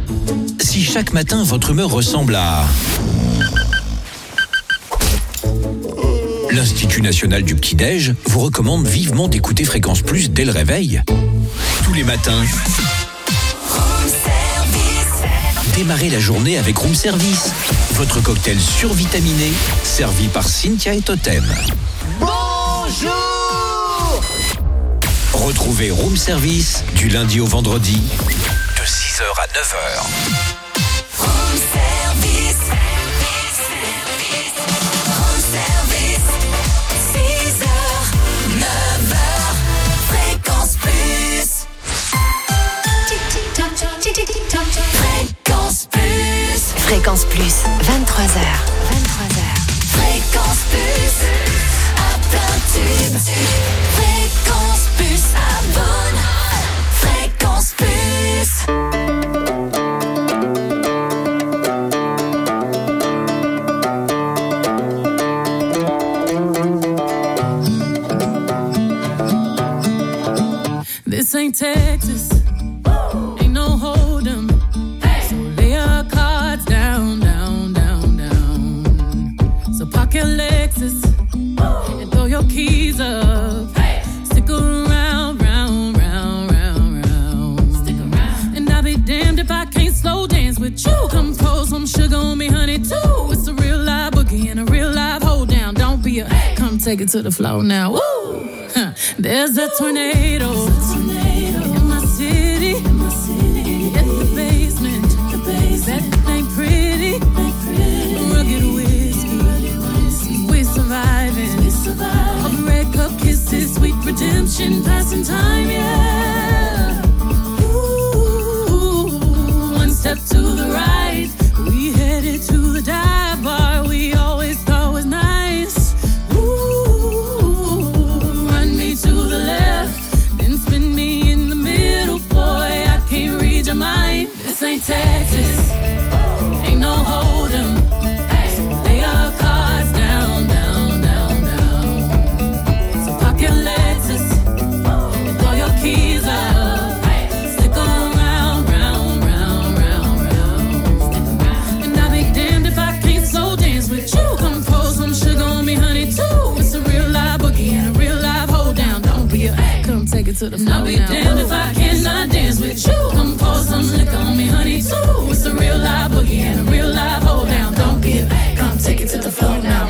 Si chaque matin votre humeur ressemble à... L'Institut national du petit-déj vous recommande vivement d'écouter Fréquence Plus dès le réveil. Tous les matins, démarrez la journée avec Room Service, votre cocktail survitaminé, servi par Cynthia et Totem. Bonjour! Retrouvez Room Service du lundi au vendredi, de 6h à 9h. Room Service. Room Service. 6h, 9h. Fréquence Plus. Fréquence Plus. Fréquence Plus, 23h. Fréquence Plus. À plein tube. Fréquence Plus. Abonne. Fréquence Plus. This ain't Texas, ain't no hold'em. So lay your cards down, down, down, down. So park your Lexus and throw your keys up. Stick around, round, round, round, round. Stick around. And I'll be damned if I can't slow dance with you. Come pour some sugar on me, honey, too. It's a real live boogie and a real live hold down. Don't be a come take it to the floor now. Woo! There's a tornado in my city, in the basement. That ain't pretty. Rugged whiskey, we're surviving. All the red cup kisses, sweet redemption, passing time, yeah. Ooh, one step to the right, we headed to the dive bar we always thought was nice. To the left, then spin me in the middle, boy, I can't read your mind. This ain't Texas, ain't no hold'em. So lay your cards down, down, down, down. So park your Lexus and throw your keys up. Stick around, round, round, round, round. And I'll be damned if I can't slow dance with you. Come pour some sugar on me, honey, too. It's a real live boogie and a real live hold down. Don't be a come take it to the floor. I'll be damned if I cannot dance with you. Come pour some liquor on me, honey, too. It's a real live boogie and a real live hold down. Don't be a come take it to the floor now.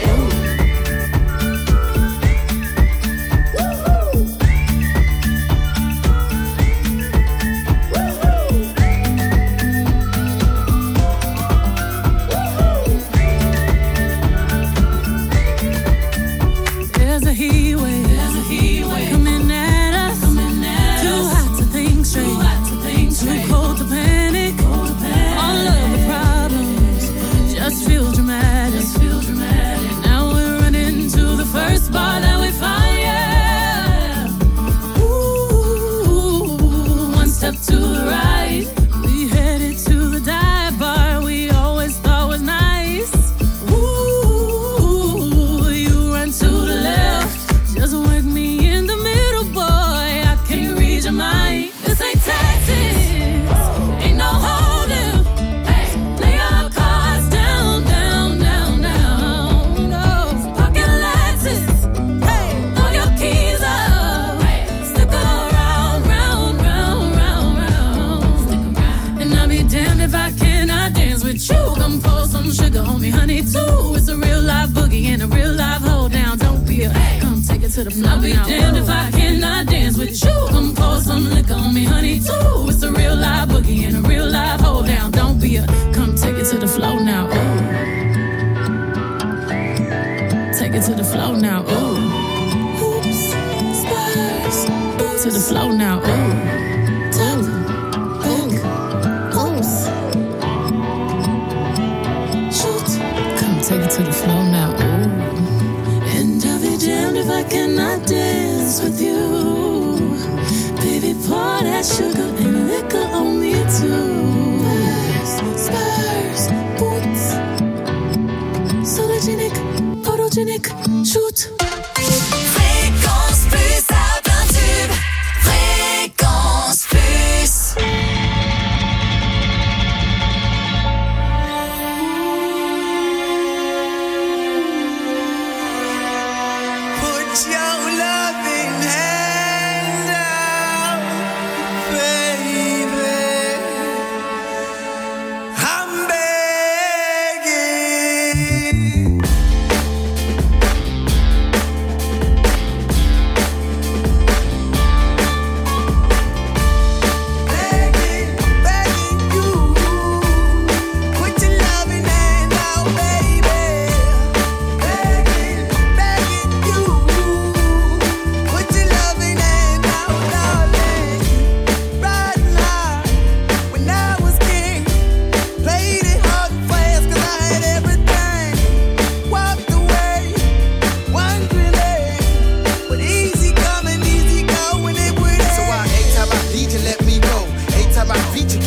There's a heat wave coming at us. Too hot to think straight, too cold to panic. All of the problems just feel dramatic. Now we're running to the first bar that we find, yeah. Ooh, one step to the right, we headed to the dive bar we always thought was nice. Ooh, you run to the left, just work me in the middle, boy, I can't read your mind. This ain't Texas, ain't no hold'em. Lay your cards down, down, down, down. No, park your Lexus, throw your keys up. Stick around, round, round, round, round. And I'll be damned if I cannot dance with you. Come pour some sugar on me, honey, too. It's a real live boogie and a real live hold down. Don't be a come take it to the floor. I'll be damned if I cannot dance with you. Come pour some liquor on me, honey, too. It's a real live boogie and a real live hold down. Don't be a come take it to the floor now. Ooh. Take it to the floor now. Ooh. Hoops, spurs, boots to the floor now. Ooh. Top, hook, oops. Shoot, come take it to the floor now. Ooh. And I'll be damned if I cannot dance with you. Baby, pour that sugar and liquor on me too. Spurs, boots, sologenic, photogenic, shoot. Fréquence Plus à plein tube. Fréquence Plus.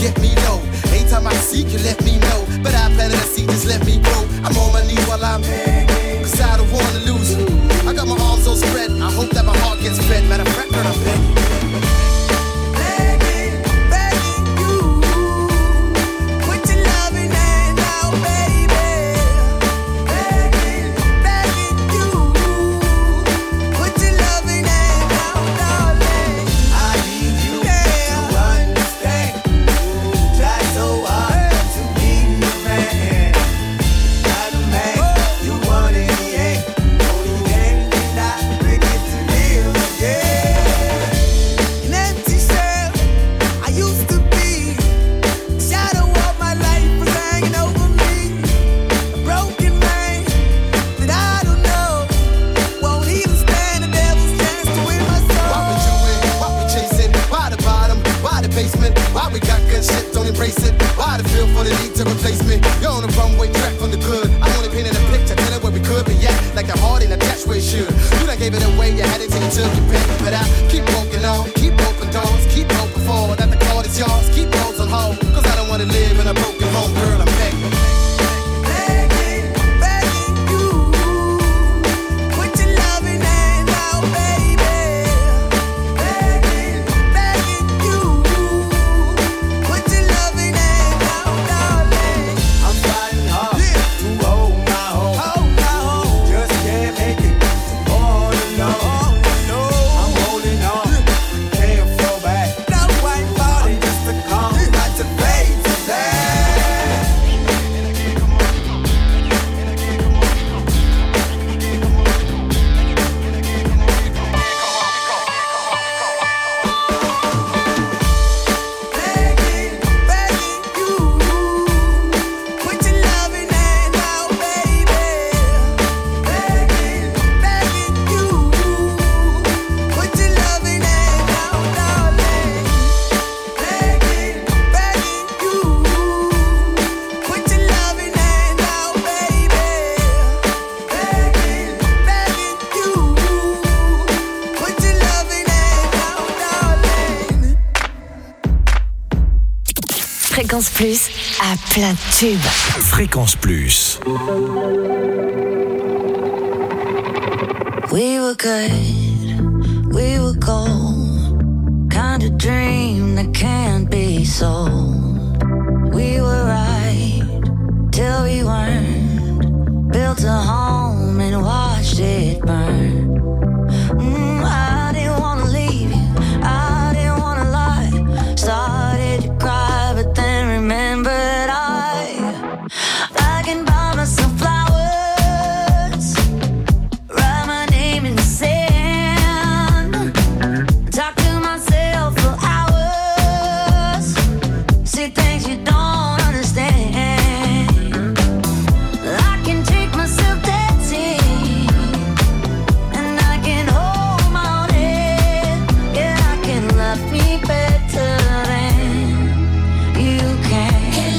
get me low. Anytime I seek, you let me know. But I planted a seed, just let me grow. I'm on my knees while I'm begging, cause I don't wanna lose you. I got my arms so spread, I hope that my heart gets fed. Matter of fact, girl, I'm begging. Fréquence Plus à plein de tubes. Fréquence Plus. We were good, we were gold. Kind of dream that can't be sold. We were right till we weren't. Built a home and watched it burn. I didn't wanna leave you, I didn't wanna lie. Started to cry, but then remembered I can buy myself flowers, write my name in the sand, talk to myself for hours, see things you don't understand. I can take myself dancing, and I can hold my own head. Yeah, I can love me better than you can.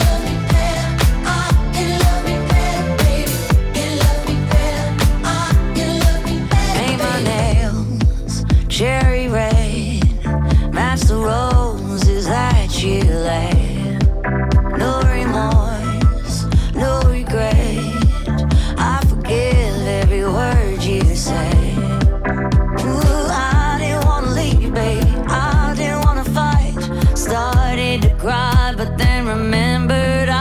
Cherry red, match the roses that you laid. No remorse, no regret. I forgive every word you say. Ooh, I didn't wanna leave, babe. I didn't wanna fight. Started to cry, but then remembered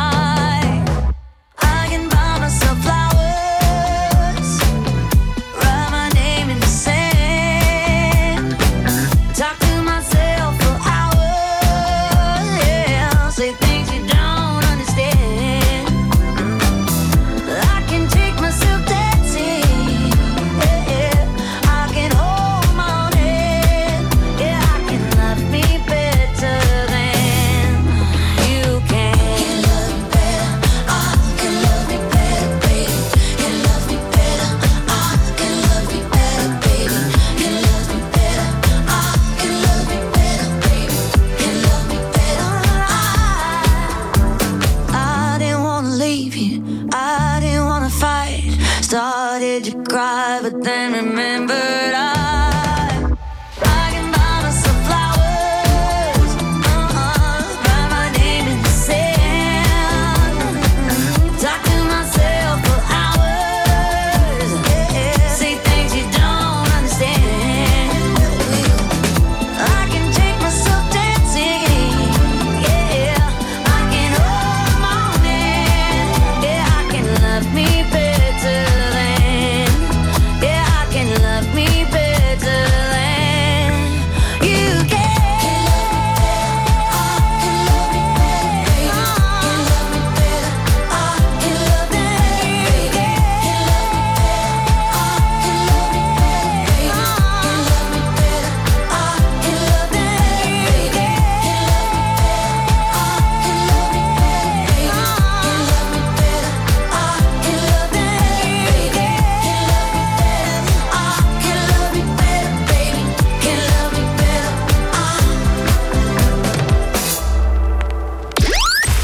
I can buy myself flowers, write my name in the sand. Talk to myself for hours, yeah. Say things you don't understand. I can take myself dancing, yeah. I can hold my own head, yeah. I can love me better than you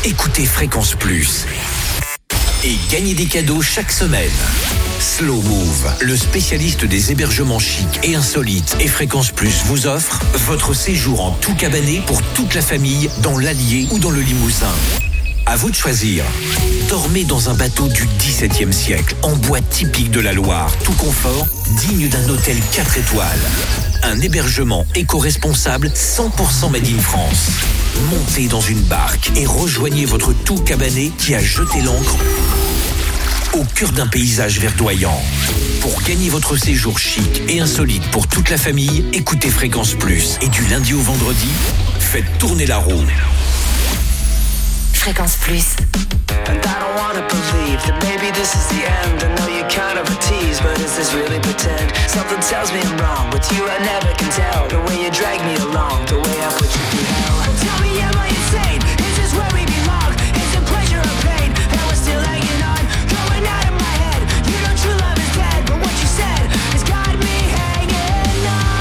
écoutez Fréquence Plus. Et gagnez des cadeaux chaque semaine. Slow Move, le spécialiste des hébergements chics et insolites, et Fréquence Plus vous offre votre séjour en tout cabané pour toute la famille dans l'Allier ou dans le Limousin. À vous de choisir. Dormez dans un bateau du XVIIe siècle, en bois typique de la Loire, tout confort, digne d'un hôtel 4 étoiles. Un hébergement éco-responsable 100% made in France. Montez dans une barque et rejoignez votre tout cabané qui a jeté l'ancre au cœur d'un paysage verdoyant. Pour gagner votre séjour chic et insolite pour toute la famille, écoutez Fréquence Plus. Et du lundi au vendredi, faites tourner la roue. Fréquence Plus. And I don't wanna believe that maybe this is the end. I know you're kind of a tease, but is this really pretend? Something tells me I'm wrong. With you I never can tell. The way you drag me along, the way I put you through hell. Tell me, am I insane? Is this where we belong? Is it pleasure or pain that we're still hanging on? Going out of my head. You know true love is dead, but what you said has got me hanging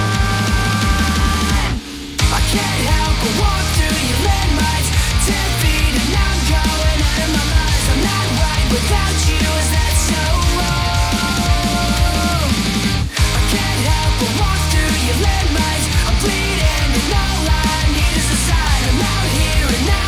on. I can't help but walk through your landmines. 10 feet and I'm going out of my mind. I'm not right without you, is that so wrong? I can't help but walk through your landmines. I'm bleeding and all I need is a sign. I'm out here and now.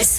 Plus.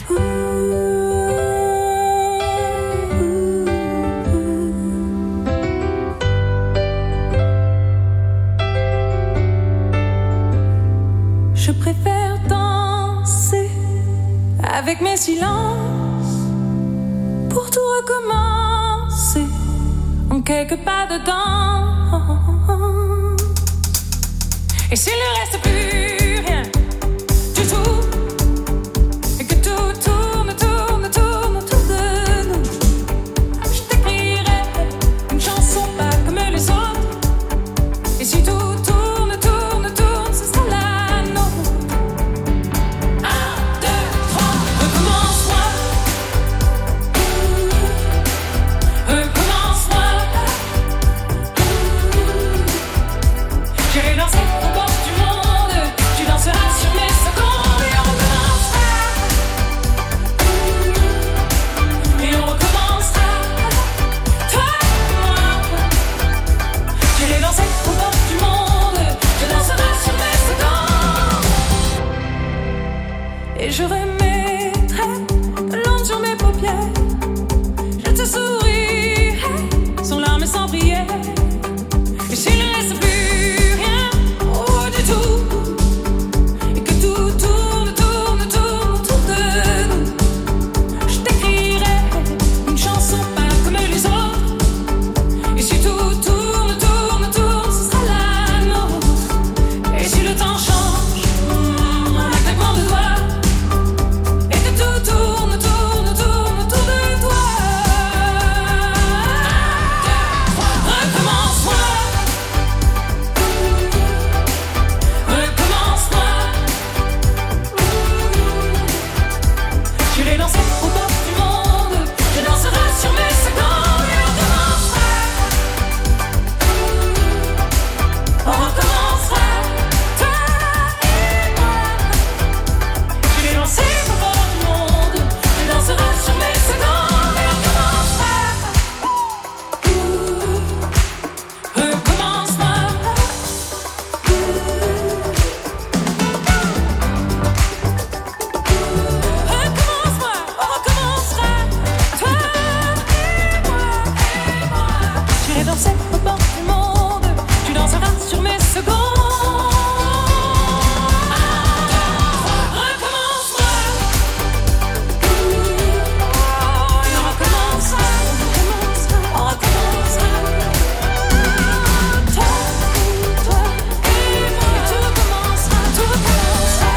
Je préfère danser avec mes silences pour tout recommencer en quelques pas de danse. Et s'il ne reste plus rien du tout, et que tout tourne autour de nous, je t'écrirai une chanson pas comme les autres. Et si tout tourne, ce sera la nôtre. 1, 2, 3, recommence-moi. Recommence-moi. J'irai danser au bord du monde. Tu danseras sur mes secondes. Et on recommencera. Et on recommencera. Toi et moi. J'irai danser au bord du monde. Tu danseras sur mes secondes. Et je remettrai de l'ombre sur mes paupières. Je te sourirai sans larmes et sans prière. Et s'il ne reste plus rien du tout, et que tout tourne autour de nous, je t'écrirai une chanson pas comme les autres. Et si tout tourne, ce sera la nôtre. Et si le temps change, en un claquement de doigts, et que tout tourne autour de toi. Recommence-moi. Recommence-moi. J'irai danser au bord du monde. Tu danseras sur mes secondes. Et on recommencera. On recommencera. Toi et moi. J'irai danser au bord du monde. Tu danseras sur mes secondes. Et on recommencera. Recommence-moi. Recommence-moi, on recommencera. Toi et moi. J'irai danser au bord du monde. Tu danseras sur mes secondes. Recommence-moi. Et on recommencera. On recommencera. Toi et moi. Et tout recommencera. Toi et moi.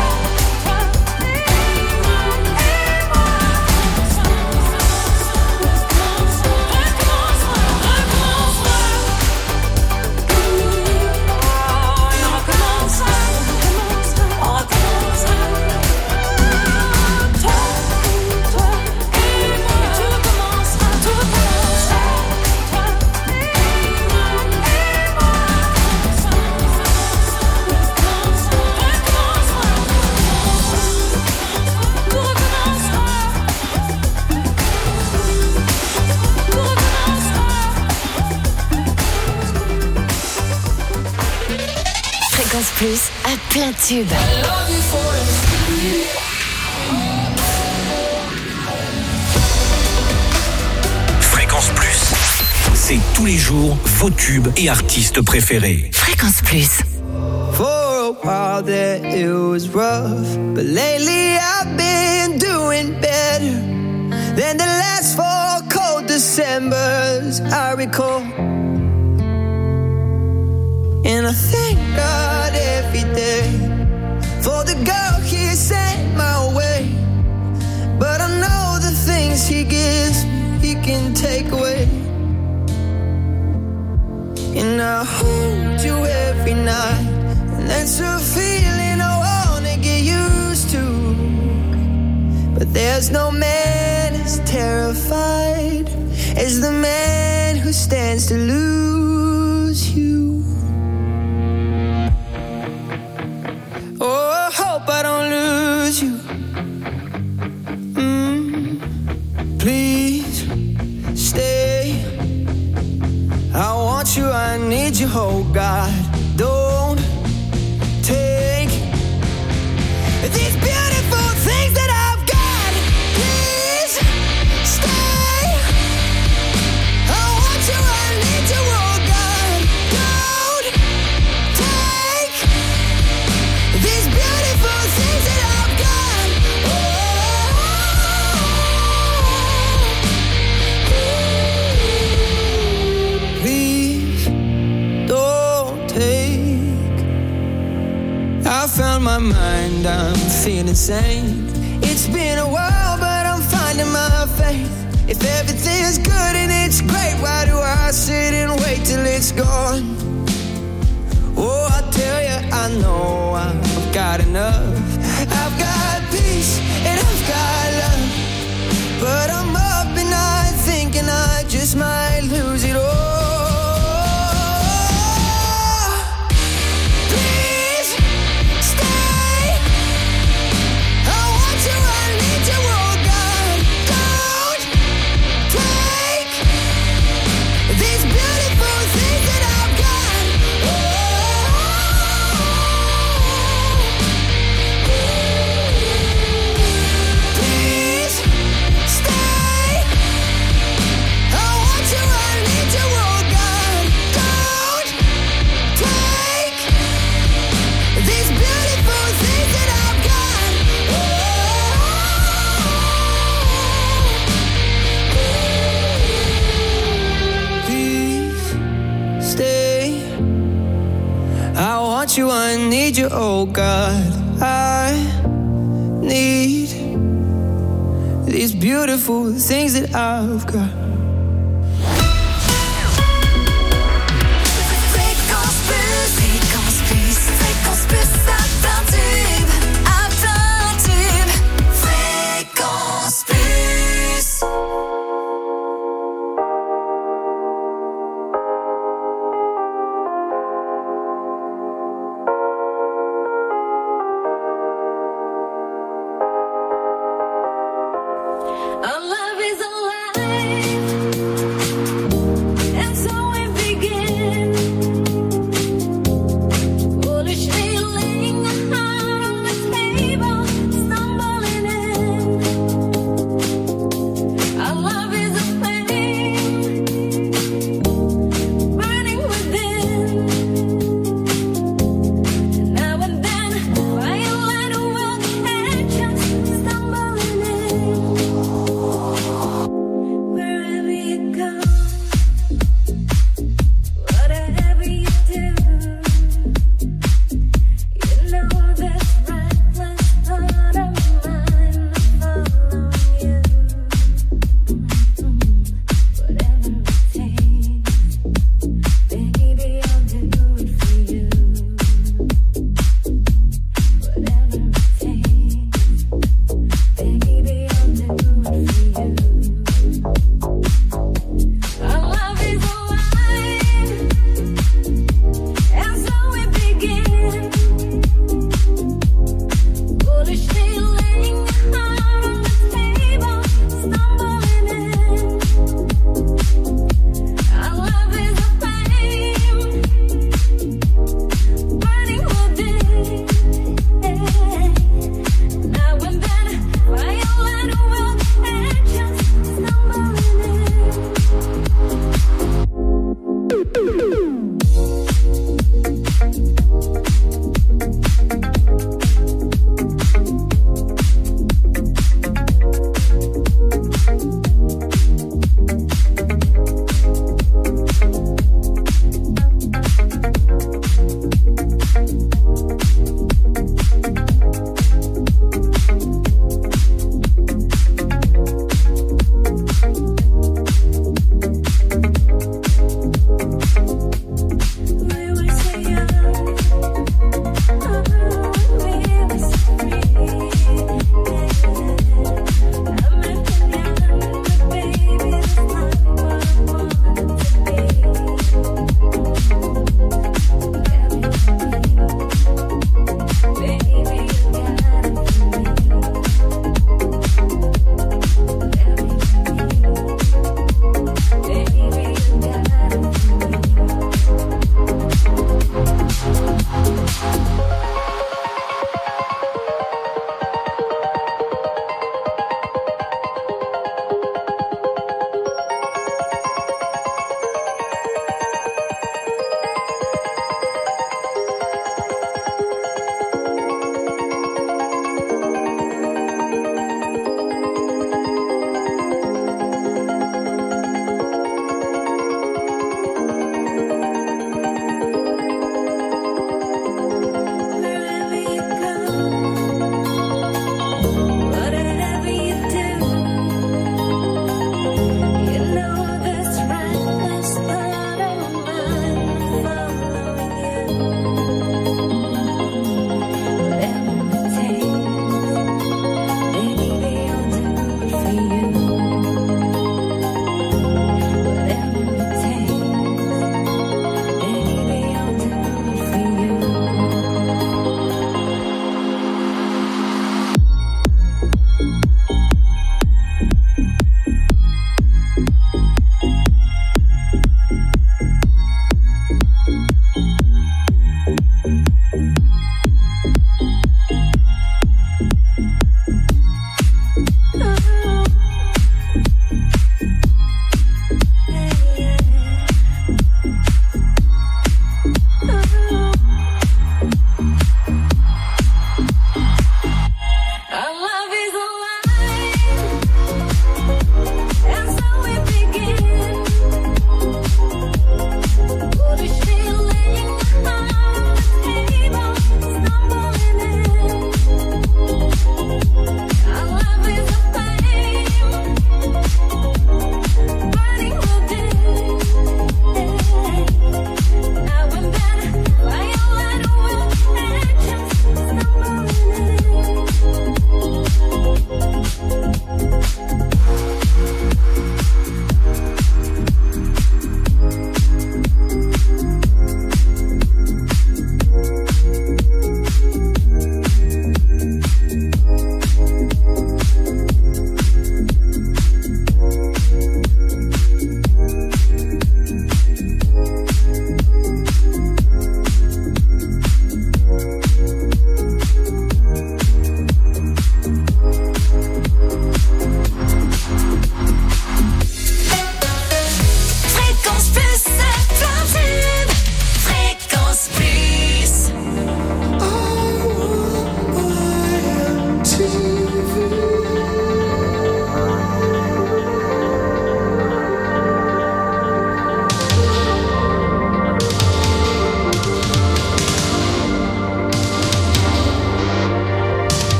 Fréquence Plus à plein tube. Fréquence Plus, c'est tous les jours vos tubes et artistes préférés. Fréquence Plus. For a while there it was rough, but lately I've been doing better than the last 4 cold Decembers I recall. And I thank God every day for the girl He sent my way. But I know the things He gives me, He can take away. And I hold you every night, and that's a feeling I wanna get used to. But there's no man as terrified as the man who stands to lose you. Oh, I hope I don't lose you. Please stay. I want you, I need you, oh God. Don't take these beautiful things that I've got insane. It's been a while, but I'm finding my faith. If everything's good and it's great, why do I sit and wait till it's gone? Oh, I tell you, I know I've got enough. I've got peace and I've got love, but I'm up at night thinking I just might lose it all. Please stay. I want you, I need you, oh God. Don't take these beautiful things that I've got. Please stay. I want you, I need you, oh God. Don't take these beautiful things that I've got. Please stay. I want you, I need you, oh God. I need these beautiful things that I've got. Fréquence plus, fréquence plus à plein tube, fréquence plus. Our love is alive.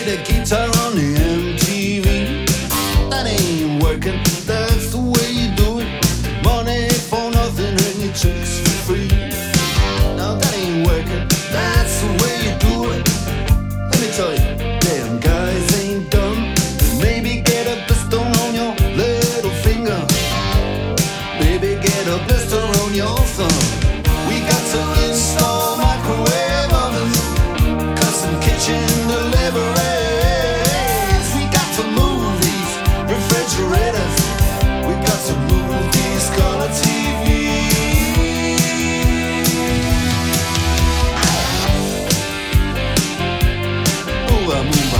the guitar on the MTV. That ain't working, that's the way you do it. Money for nothing and your chicks for free. Now that ain't working, that's the way you do it. Let me tell you, damn guys ain't dumb. Maybe get a blister on your little finger. Maybe get a blister on your thumb. We got to install microwave ovens, custom kitchen deliveries. We got to move these refrigerators. We got to move these color TVs. Move on, move on.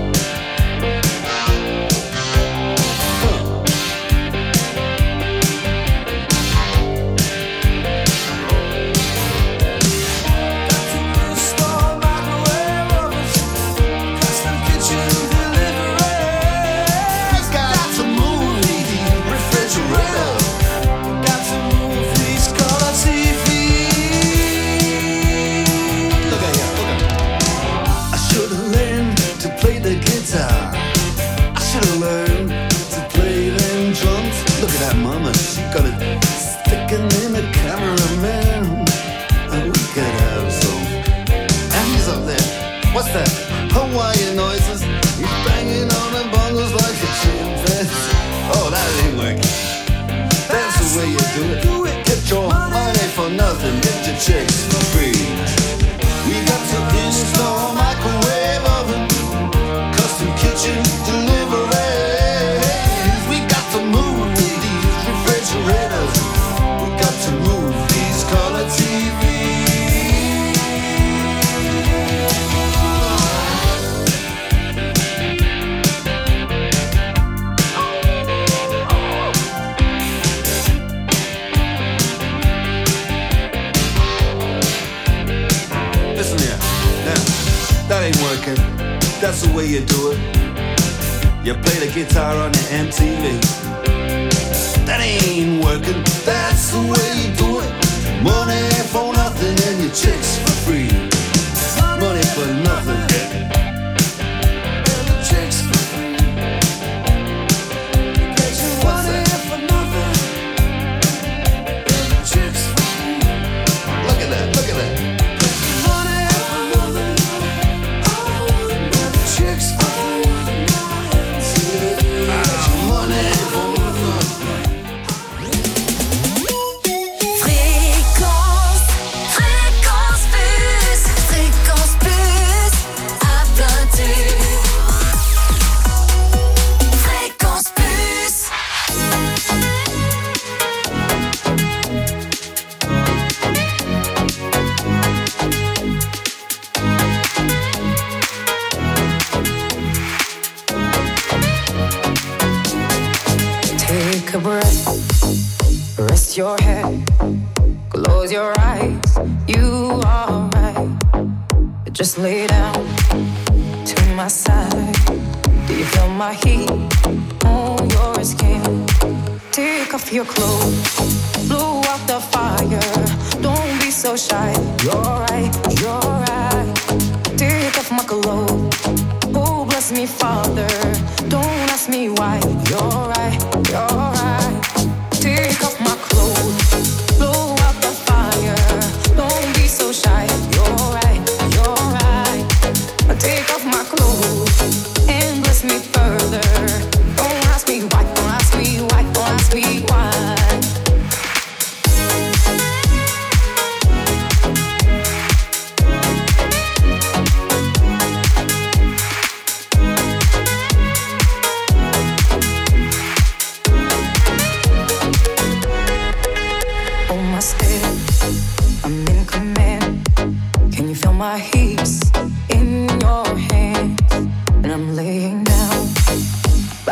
What's that? Hawaiian noises. He's banging on the bongos like a chimpanzee. Oh, that ain't working. That's the way you do it. Get your money for nothing. Get your chicks for free. We got to install microwave oven, custom kitchen deliveries. We got to move these refrigerators. We got to move these color TVs. That ain't working, that's the way you do it. You play the guitar on the MTV. That ain't working, that's the way you do it. Money for nothing and your chicks for free. Money for nothing and your chicks for free. What's that? For nothing and your chicks for free. Look at that, look at that. Your head, close your eyes, you are right. Just lay down to my side. Do you feel my heat on your skin? Take off your clothes, blow out the fire. Don't be so shy. You're right, you're right. Take off my clothes. Oh, bless me, Father. Don't ask me why. You're right, you're right. Take off my clothes, blow out the fire. Don't be so shy. You're right, you're right. Take off my clothes and bless me further. Don't ask me why, don't ask me why, don't ask me why. I'm in command. Can you feel my heat in your hands? And I'm laying down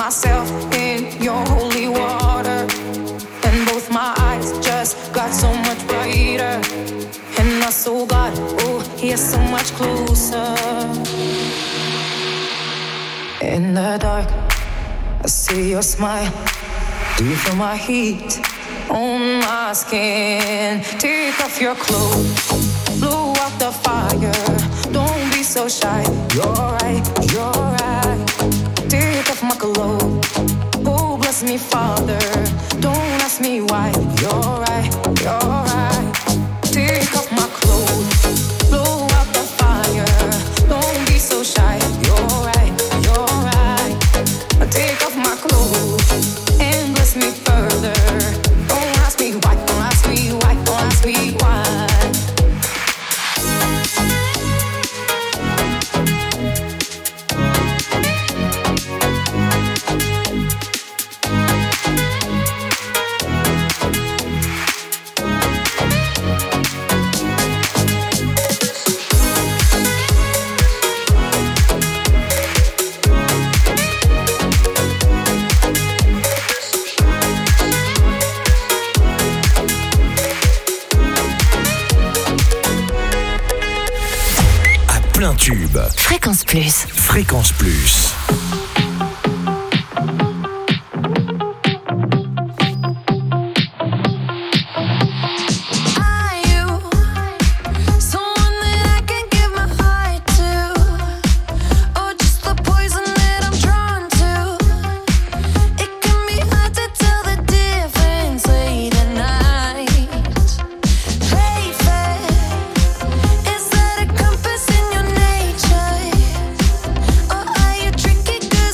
myself in your holy water, and both my eyes just got so much brighter, and my soul got, oh, yeah, so much closer. In the dark, I see your smile. Do you feel my heat on my skin? Take off your clothes, blow out the fire. Don't be so shy. You're right, you're right. Take off my clothes. Oh, bless me, Father. Don't ask me why. You're right, you're right. Take off my clothes, blow out the fire. Don't be so shy. You're right, you're right. Take off my clothes and bless me further. Don't ask me why, don't ask me why, don't ask me why. Tube. Fréquence Plus. Fréquence Plus. Tricky girl.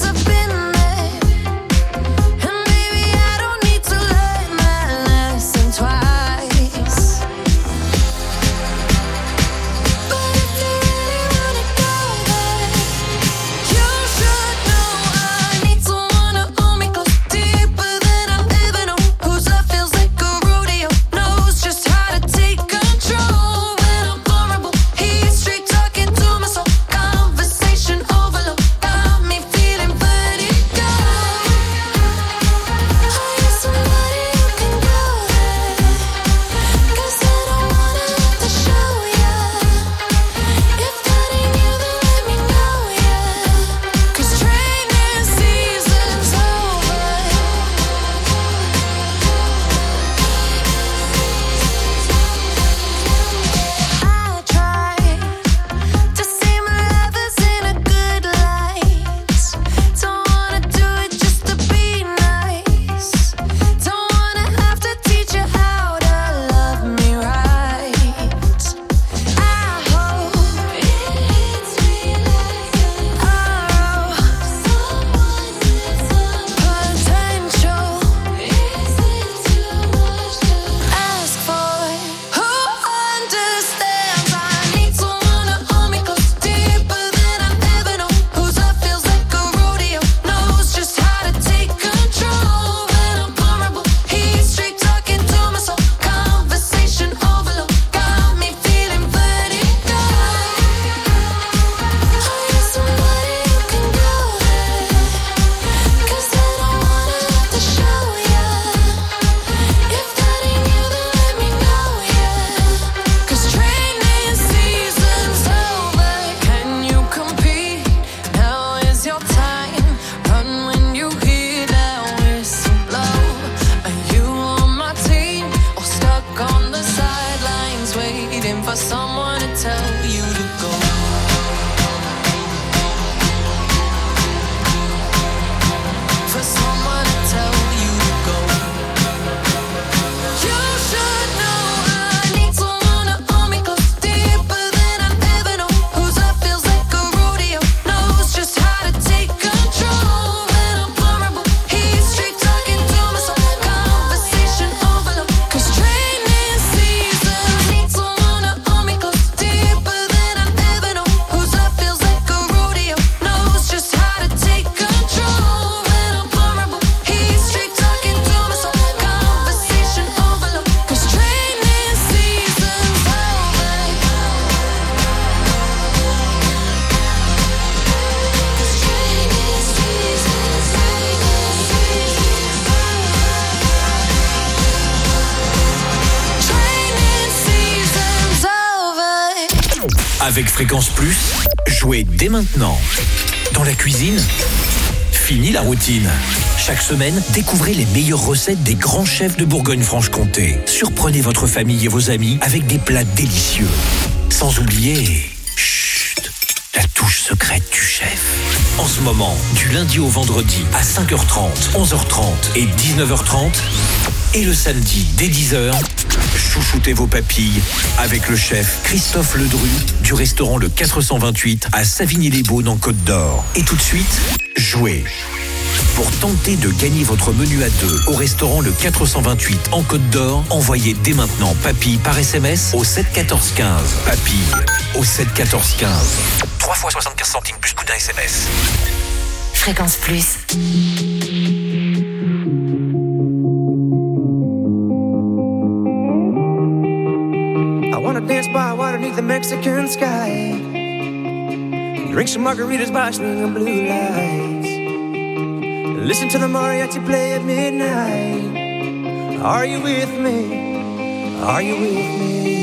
Avec Fréquence Plus, jouez dès maintenant. Dans la cuisine, fini la routine. Chaque semaine, découvrez les meilleures recettes des grands chefs de Bourgogne-Franche-Comté. Surprenez votre famille et vos amis avec des plats délicieux. Sans oublier... la touche secrète du chef. En ce moment, du lundi au vendredi à 5h30, 11h30 et 19h30. Et le samedi, dès 10h, chouchoutez vos papilles avec le chef Christophe Ledru du restaurant Le 428 à Savigny-les-Beaunes en Côte d'Or. Et tout de suite, jouez. Pour tenter de gagner votre menu à 2 au restaurant Le 428 en Côte d'Or, envoyez dès maintenant papille par SMS au 7 14 15. Papille au 7 14 15. 3 fois 75 centimes plus coût d'un SMS. Fréquence Plus. I wanna dance by water beneath the Mexican sky. Drink some margaritas by swinging blue lights. Listen to the mariachi play at midnight. Are you with me? Are you with me?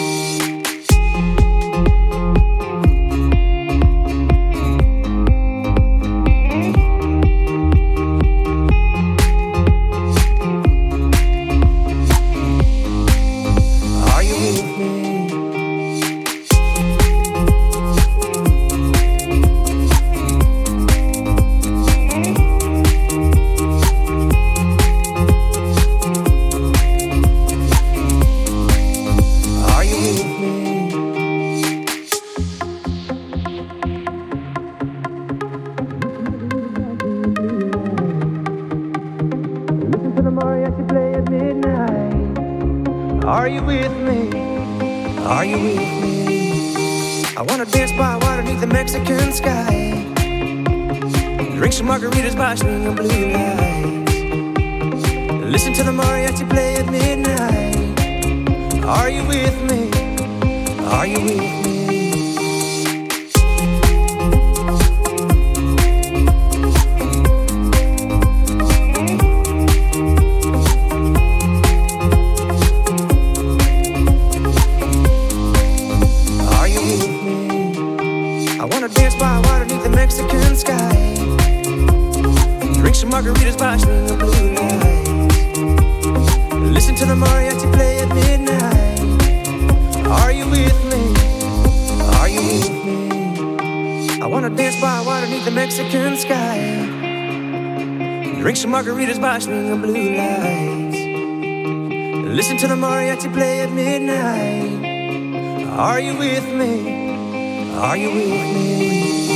Margaritas by swinging blue lights. Listen to the mariachi play at midnight. Are you with me? Are you with me? Are you with me? I wanna dance by water beneath the Mexican sky. Drink some margaritas by swinging blue lights. Listen to the mariachi play at midnight. Are you with me? Are you with me? I wanna dance by water beneath the Mexican sky. Drink some margaritas by swinging blue lights. Listen to the mariachi play at midnight. Are you with me? Are you with me?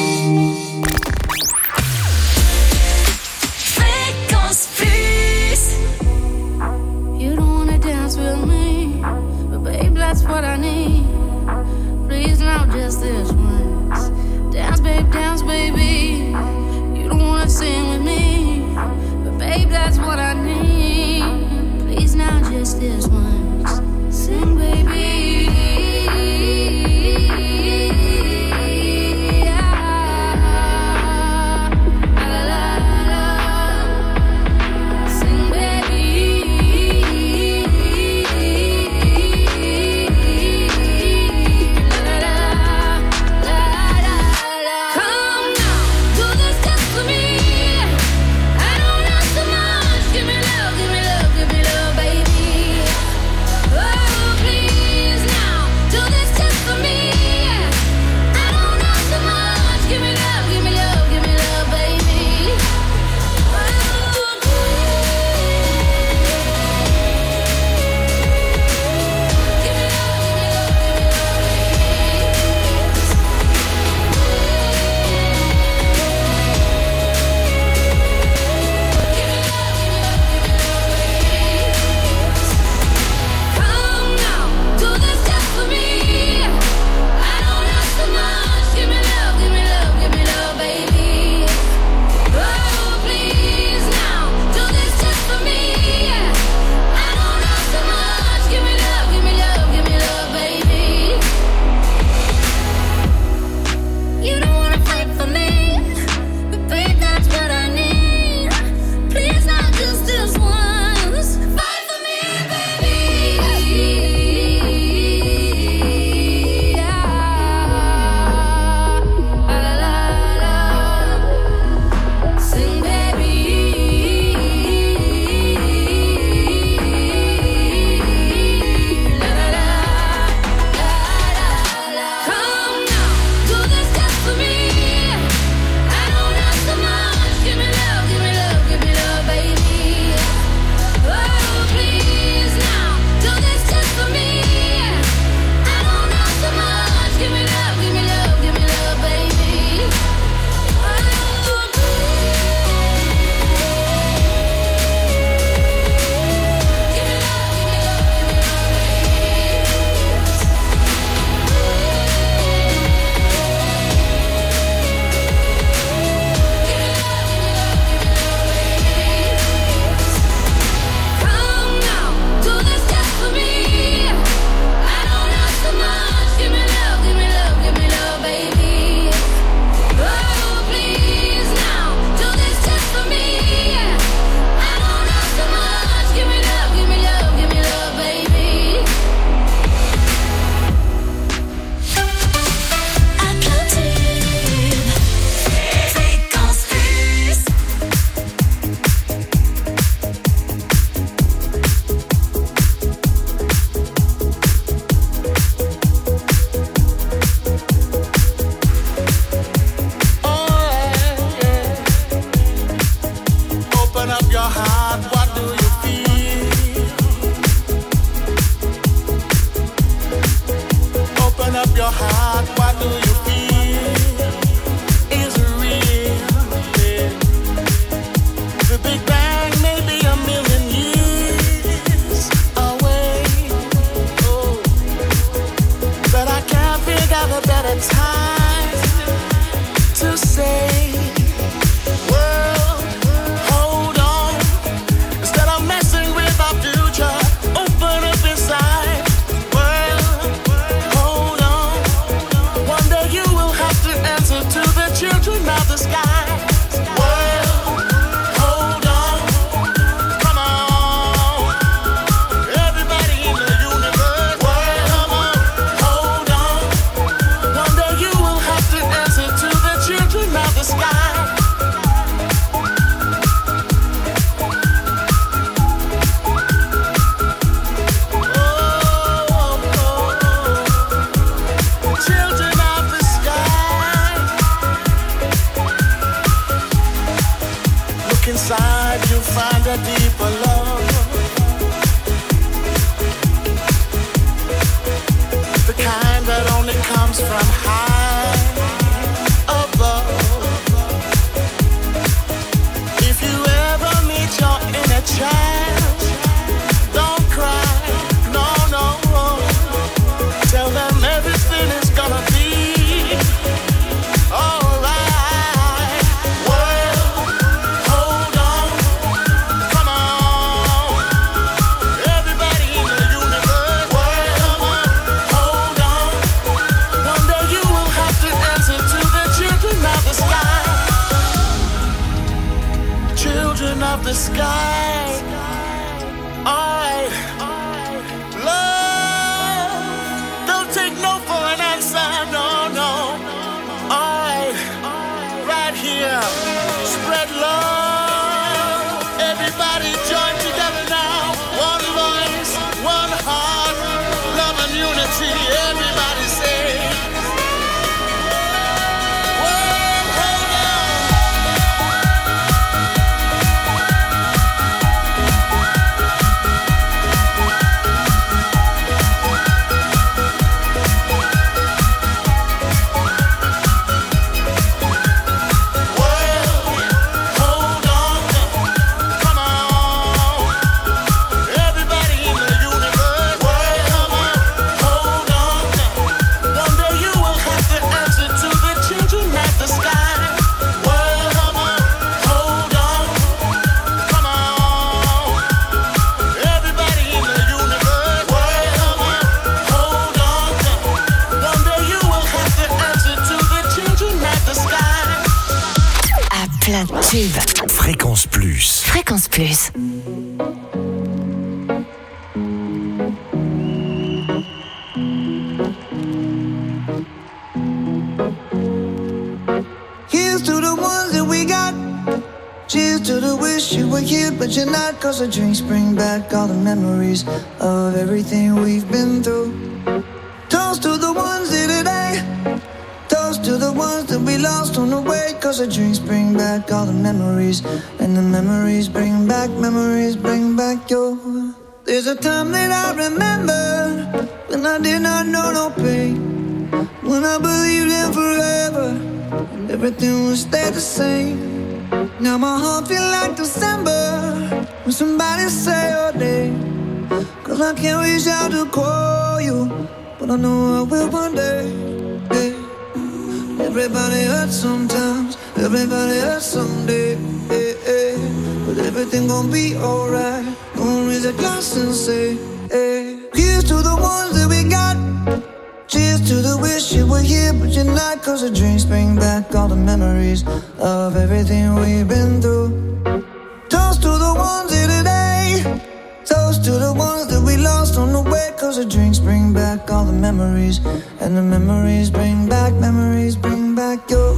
That's what I need. Please, now just this once. Dance, baby. You don't wanna sing with me, but babe, that's what I need. Please, now just this once. Sing, baby. your heart, what do you feel? Open up your heart, what do you feel? Is it real? Yeah. The Big Bang may be a million years away. Oh, but I can't figure out a better time to say, world, hold on. Instead of messing with our future, open up inside. World, hold on. One day you will have to answer to the children of the sky. World, hold on. Come on. Everybody in the universe. World, come on. Hold on. One day you will have to answer to the children of the sky. Children of the sky. Look inside, you'll find a deeper love. The kind that only comes from high above. If you ever meet your inner child, don't cry, no, no. Tell them everything is gonna be alright. World, hold on. Come on. Everybody in the universe. World, come on. Hold on. One day you will have to answer to the children of the sky. Children of the sky. Alright. Love. Don't take no for an answer. No, no. Alright. Right here. Spread love. Everybody join together now. One voice, one heart. Love and unity. Everybody say. World, hold on. Plein de tubes. Fréquence Plus. Fréquence Plus. Here's to the ones that we got. Cheers to the wish you were here, but you're not. Cause the drinks bring back all the memories of everything we've been through. Toast to the ones here today. Toast to the ones that we lost on the way. Cause the drinks bring back all the memories. And the memories bring back your. There's a time that I remember when I did not know no pain. When I believed in forever and everything would stay the same. Now my heart feel like December when somebody say your name. Cause I can't reach out to call you, but I know I will one day. Yeah. Everybody hurts sometimes, everybody hurts someday. Yeah, yeah. But everything gon' be alright. Gonna raise a glass and say, hey. Here's to the ones that we got. Cheers to the wish you were here, but you're not. Cause the drinks bring back all the memories of everything we've been through. Toast to the ones here today. Toast to the ones that we lost on the way. Cause the drinks bring back all the memories. And the memories bring back your.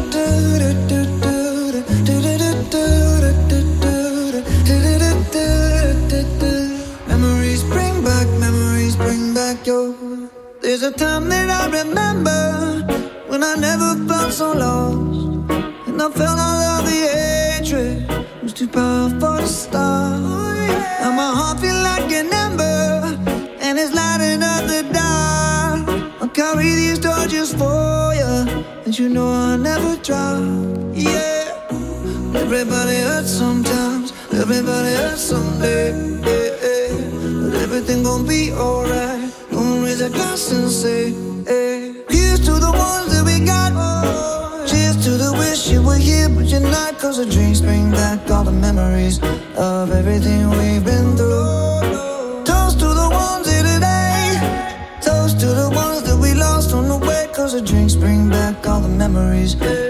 Memories bring back your. There's a time that I remember when I never felt so lost. And I felt all of the hatred. was too powerful to stop. Now my heart feel like an ember, and it's lighting up the dark. I'll carry these torches for you, and you know I'll never drop. Yeah, everybody hurts sometimes, everybody hurts someday. But everything gon' be alright. Gonna raise a glass and say, hey. Here's to the ones that we got. Cheers to the wish you were here, but you're not. Cause the drinks bring back all the memories of everything we've been through. Toast to the ones here today. Toast to the ones that we lost on the way. Cause the drinks bring back all the memories